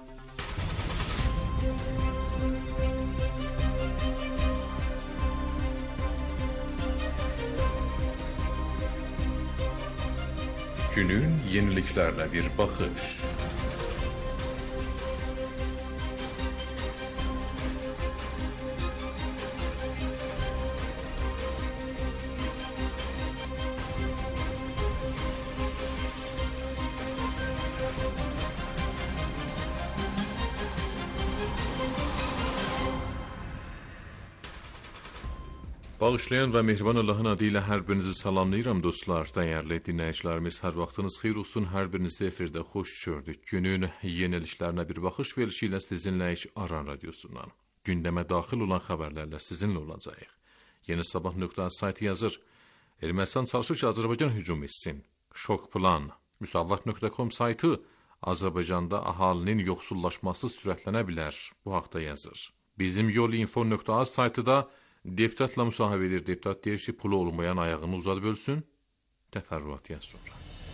Günün yeniliklərlə bir baxış. Bağışlayan və mehriban Allahın adı ilə hər birinizi salamlayıram dostlar, dəyərli dinləyicilərimiz, hər vaxtınız xeyir olsun, hər birinizi efirdə xoş gördük. Günün yeniliklərinə bir baxış verilişi ilə sizinləyik Aran Radiosundan. Gündəmə daxil olan xəbərlərlə sizinlə olacağıq. Yeni Sabah sayti yazır, Ermənistan çalışır ki, Azərbaycan hücum etsin. Şok plan. Müsavat.com saytı, Azərbaycanda əhalinin yoxsullaşması sürətlənə bilər. Bu haqda yazır. Bizim yolinfo.az saytı da deputatla müsahibə edir. Deputat deyir ki, pulu olmayan ayağını uzadıb ölsün. Təfərrüatı sonra.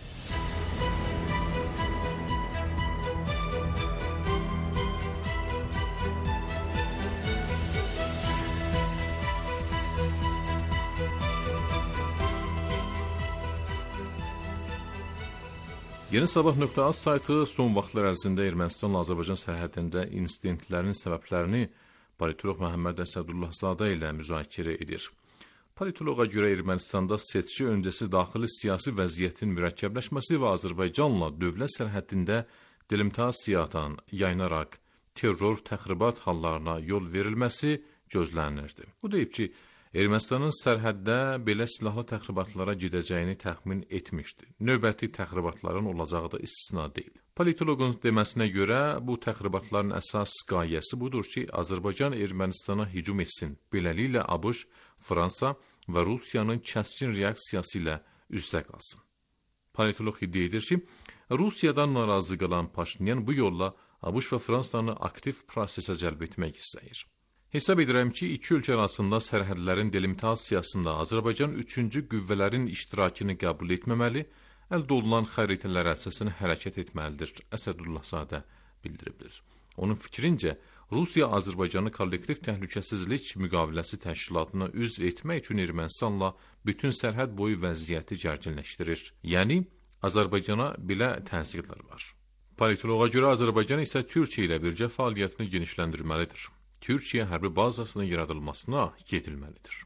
Yeni Sabah.az saytı son vaxtlar ərzində Ermənistanla Azərbaycan sərhədində insidentlərin səbəblərini politolog Məhəmməd Əsədullahzadə ilə müzakirə edir. Politoloqa görə Ermənistanda seçki öncəsi daxili siyasi vəziyyətin mürəkkəbləşməsi və Azərbaycanla dövlət sərhədində delimtasiyadan yayınaraq terror, təxribat hallarına yol verilməsi gözlənilirdi. O deyib ki, Ermənistanın sərhəddə belə silahlı təxribatlara gedəcəyini təxmin etmişdi. Növbəti təxribatların olacağı da istisna deyil. Politoloqun deməsinə görə bu təxribatların əsas qayəsi budur ki, Azərbaycan Ermənistana hücum etsin. Beləliklə ABŞ, Fransa və Rusiyanın kəskin reaksiyası ilə üstə qalsın. Politoloq iddia edir ki, Rusiyadan narazı qalan Paşinyan bu yolla ABŞ və Fransanı aktiv prosesə cəlb etmək istəyir. Hesab edirəm ki, iki ölkə arasında sərhədlərin delimitasiyasında Azərbaycan üçüncü qüvvələrin iştirakını qəbul etməməli, əldə olunan xəritələr əsasını hərəkət etməlidir, Əsədullahzadə bildiribdir. Onun fikrincə, Rusiya Azərbaycanı kollektiv təhlükəsizlik müqaviləsi təşkilatına üzv etmək üçün Ermənistanla bütün sərhəd boyu vəziyyəti gərginləşdirir. Yəni, Azərbaycana belə təzyiqlər var. Politoloğa görə Azərbaycan isə Türkiyə ilə birgə fəaliyyətini genişləndirməlidir. Türkiyə hərbi bazasının yaradılmasına gedilməlidir.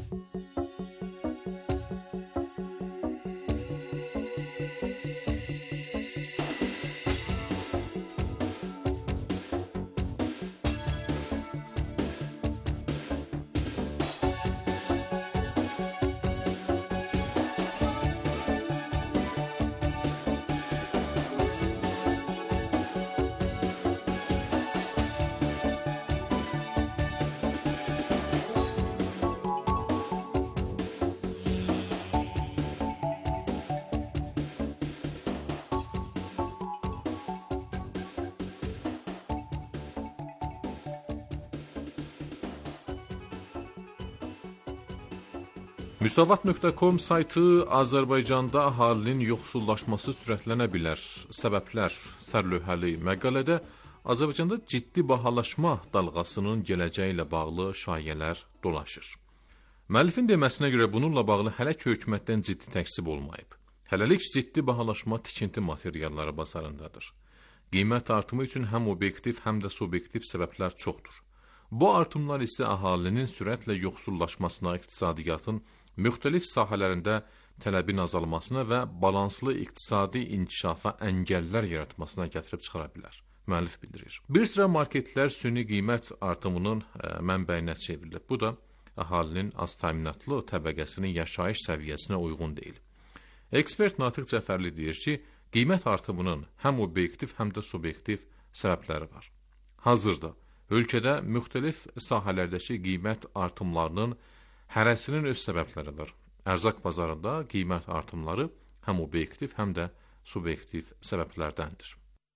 Müsavat.com saytı Azərbaycanda əhalinin yoxsullaşması sürətlənə bilər. Səbəblər sərlövhəli məqalədə Azərbaycanda ciddi bahalaşma dalğasının gələcəyi ilə bağlı şayələr dolaşır. Müəllifin deməsinə görə bununla bağlı hələ ki hökumətdən ciddi təksib olmayıb. Hələlik ciddi bahalaşma tikinti materialları bazarındadır. Qiymət artımı üçün həm obyektiv, həm də subyektiv səbəblər çoxdur. Bu artımlar isə əhalinin sürətlə yoxsullaşmasına, iqtisadiyyatın müxtəlif sahələrində tələbin azalmasına və balanslı iqtisadi inkişafa əngəllər yaratmasına gətirib çıxara bilər. Müəllif bildirir. Bir sıra marketlər süni qiymət artımının mənbəyinə çevrilib. Bu da əhalinin az təminatlı təbəqəsinin yaşayış səviyyəsinə uyğun deyil. Ekspert Natiq Cəfərli deyir ki, Qiymət artımının həm obyektiv, həm də subyektiv səbəbləri var. Hazırda ölkədə müxtəlif sahələrdəki qiymət artımlarının hərəsinin öz səbəbləri var. Ərzaq bazarında qiymət artımları həm obyektiv, həm də subyektiv səbəblərdəndir.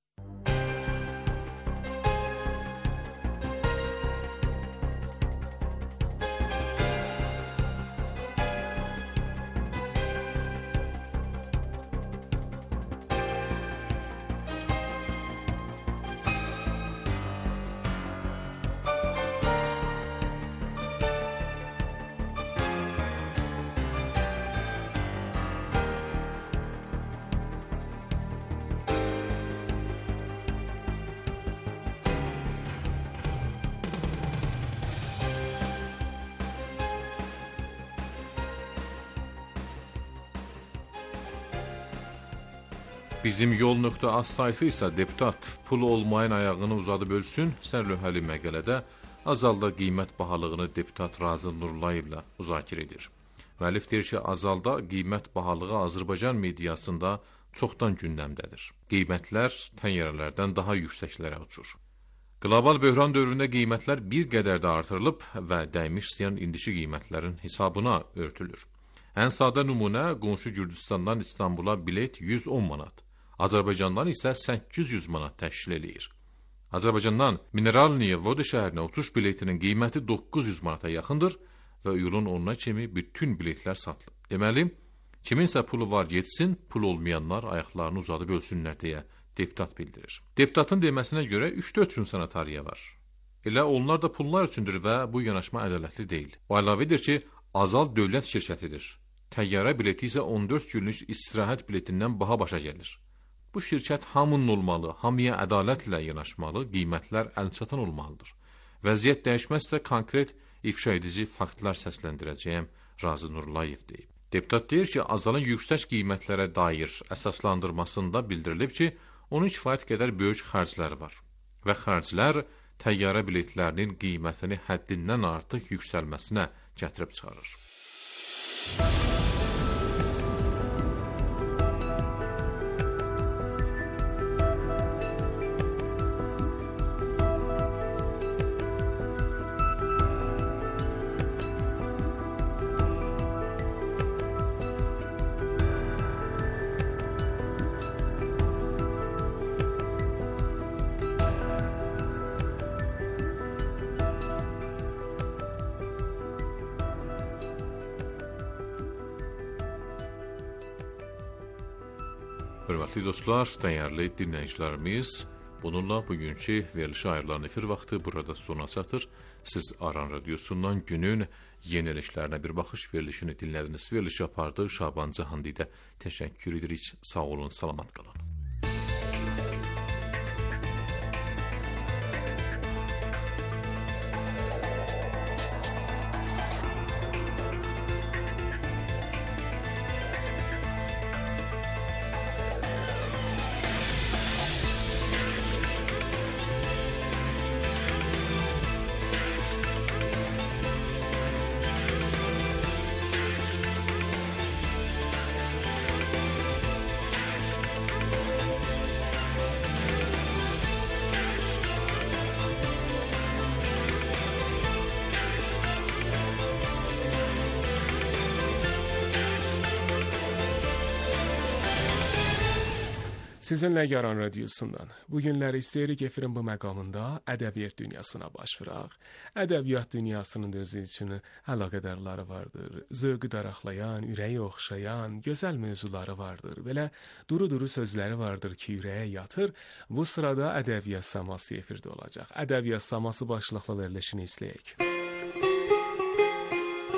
Bizim Yol.az saytı isə deputat pulu olmayan ayağını uzadıb ölsün sərlövhəli məqələdə Azalda qiymət bahalığını deputat Razı Nurlayevlə müzakirə edir. Müəllif deyir ki, Azalda qiymət bahalığı Azərbaycan mediasında çoxdan gündəmdədir. Qiymətlər təyyarələrdən daha yüksəklərə uçur. Qlobal böhran dövründə qiymətlər bir qədər də artırılıb və dəymiş ziyan indiki qiymətlərin hesabına örtülür. Ən sadə nümunə qonşu Gürcüstandan İstanbula bilet 110 manat. Azərbaycandan isə 800 manat təşkil edir. Azərbaycandan Mineralniye Vodi şəhərinə uçuş biletinin qiyməti 900 manata yaxındır və iyulun 10-na kimi bütün biletlər satılıb. Deməli, kiminsə pulu var getsin, pul olmayanlar ayaqlarını uzadıb ölsünlər deyə deputat bildirir. Deputatın deməsinə görə 3-4 gün sanatariya var. Elə onlar da pullar üçündür və bu yanaşma ədalətli deyil. O əlavə edir ki, Azal dövlət şirkətidir. Təyyarə bileti isə 14 günlük istirahət biletindən baha başa gəlir. Bu şirkət hamının olmalı, hamıya ədalətlə yanaşmalı, qiymətlər əlçatan olmalıdır. Vəziyyət dəyişməzsə konkret ifşa edici faktlar səsləndirəcəyəm, Razı Nurlayev deyib. Deputat deyir ki, Azalın yüksək qiymətlərə dair əsaslandırmasında bildirilib ki, onun kifayət qədər böyük xərcləri var və xərclər təyyarə biletlərinin qiymətini həddindən artıq yüksəlməsinə gətirib çıxarır. Hörmətli dostlar, dəyərli dinləyicilərimiz, bununla bugünkü verilişə ayrılan efir vaxtı burada sona çatır. Siz Aran Radiosundan günün yeniliklərinə bir baxış verilişini dinlədiniz. Verilişi apardı Şaban Cahandidə. Təşəkkür edirik. Sağ olun, salamat qalın. Sizinlə Aran Radiosundan. Bugünləri istəyirik efirin bu məqamında ədəbiyyat dünyasına baş vuraq. Ədəbiyyat dünyasının da özü üçün əlaqədarları vardır. Zövqü daraqlayan, ürəyi oxşayan, gözəl mövzuları vardır. Belə duru-duru sözləri vardır ki, ürəyə yatır. Bu sırada ədəbiyyat saması efirdə olacaq. Ədəbiyyat saması başlıqlı verilişini izləyək.